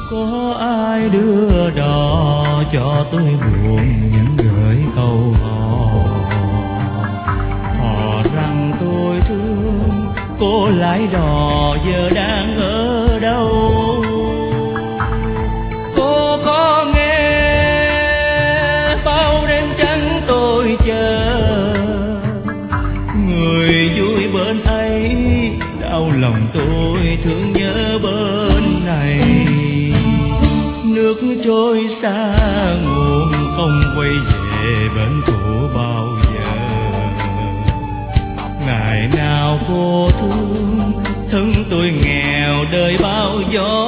Có ai đưa đò cho tôi buồn những gửi câu hò rằng tôi thương cô lái đò giờ đang ở đâu. Cô có nghe bao đêm trắng tôi chờ người vui bên ấy, đau lòng tôi thương nhớ bên này. Nước trôi xa nguồn không quay về bên cũ bao giờ. Ngày nào cô thương thân tôi nghèo đời bao gió